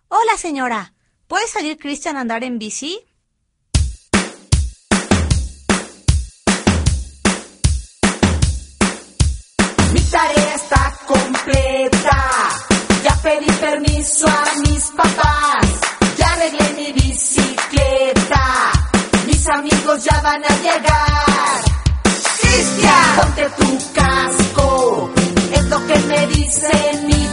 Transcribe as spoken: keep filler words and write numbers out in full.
Hola, señora. ¿Puede salir Cristian a andar en bici? Mi tarea está completa. Ya pedí permiso a mis papás. Ya arreglé mi bicicleta. Mis amigos ya van a llegar. ¡Cristian! Ponte tu casco. Es lo que me dicen mis